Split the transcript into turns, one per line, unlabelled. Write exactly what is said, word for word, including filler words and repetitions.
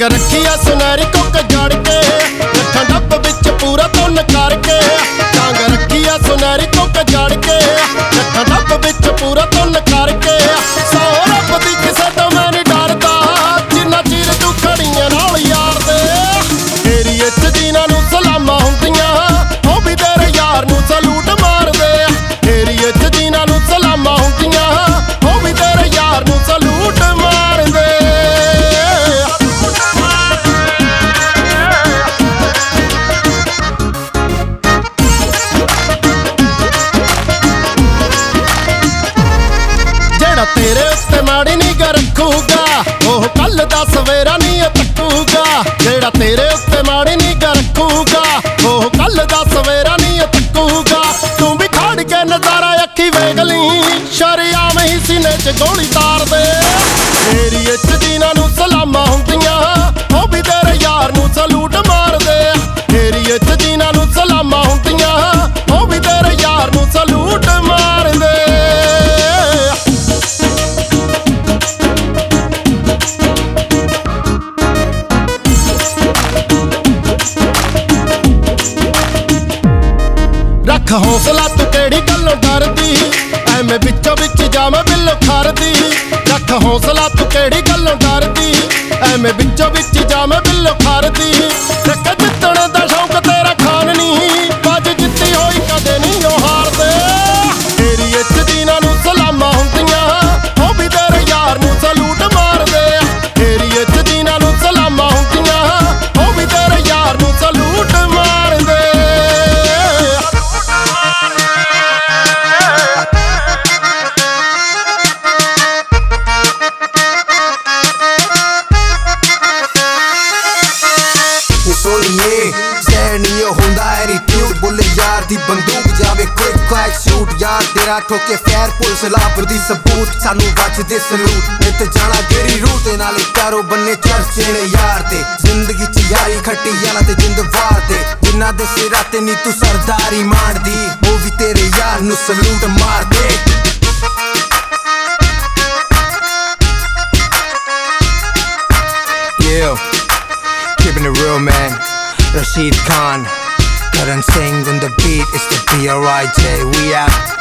रखी आ सुनहरी कुक जड़ के रखा डब बिच पूरा तुन करके टांग रखी आ सुनहरी कुक जड़ के रखा डब बिच पूरा तुन करके सौ रब दी किसे तो मैं नहीं डरदा जिन्ना चीर तू खड़ियां नाल यार दे एरिए च जिन्हां नूं सलामां हुंदियां ओ भी तेरे यार नूं सलूट मार दे एरिए च जिन्हां नूं सलामां हुंदियां ओ भी तेरे यार नूं सलूट मार दे तेरे उत्ते माड़ी निगाह रखूगा ओह कल दा सवेरा नहीं तकूगा जेड़ा तेरे उत्ते माड़ी निगाह रखूगा ओह कल दा सवेरा नहीं तकूगा तू भी खड़ के नजारा अखी वेख ली शरियाम ही सीने च गोली तार दे एरिए च जिन्हां नूं सलामां हुंदियां ओ भी तेरे यार नूं सलूट मार दे एरिए च जिन्हां नूं सलामां हुंदियां ओ भी तेरे यार नूं सलूट मार दे रख हौसला तू केड़ी गल्लों डरदी ऐवें बिचों बिच जावे बिल्लो खरदी रख हौसला तू केड़ी गल्लों डरदी ऐवें बिचों बिच जावे बिल्लो खरदी रख जितण दा शौक तेरा खान नहीं बाज जित्ती होई कदे नहीं ओ हार दे एरिए च जिन्हां नूं सलामां हुंदियां ओ भी तेरे यार नूं सलूट मार दे एरिए च जिन्हां नूं सलामां हुंदियां ओ भी तेरे यार नूं सलूट मार दे दी बंदूक जावे क्विक क्लैक शूट यार तेरा ठोके फैर पुलिस लापर दी सबूत सानू बचदे सलूट इत्ते जाना गेरी रूट नाले चारों बन्ने चर्चे ने यार ते जिंदगी च यारी खट्टी याला ते जिंद वार ते जिन्ना दे सिरा ते नी तू सरदारी मार दी वो भी तेरे यार नू सलूट मार दे Yeah, keeping it real man, Rashid Khan Karan Singh on the beat, it's the B R I J, we out.